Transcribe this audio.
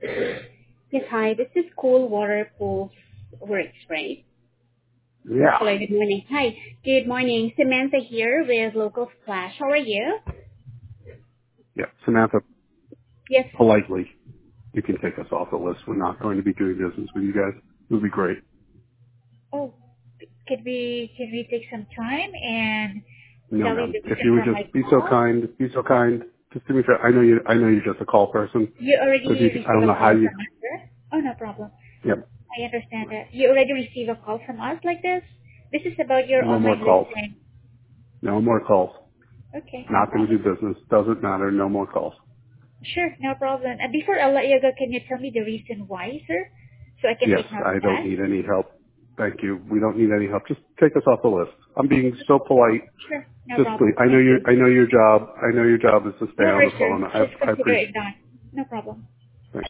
Yes, hi. This is Cool Water Pools Works, right? Yeah. Hello, good morning. Hi, good morning. Samantha here with Local Splash. How are you? Yeah. Samantha, Yes. politely, you can take us off the list. We're not going to be doing business with you guys. It would be great. Oh, could we take some time and No, tell you ma'am. the If reason you would for my just be so call? kind, just do me a favor. I know you're just a call person. You So if you already could, I received don't a know how call you, from us, sir? Oh, no problem. yep. I understand that. You already received a call from us like this? This is about your No more online calls. listing. No more calls. Okay, no Not going to problem. do business. Doesn't matter. No more calls. Sure, no problem. And before I let you go, can you tell me the reason why, sir? So I can Yes, take note of I don't that. need any help. Thank you. We don't need any help. Just take us off the list. I'm being so polite. Sure, no Just please. problem. Thank you. I know your job is to stay No on the worries, sir. phone. Just I consider appreciate. it done. No problem.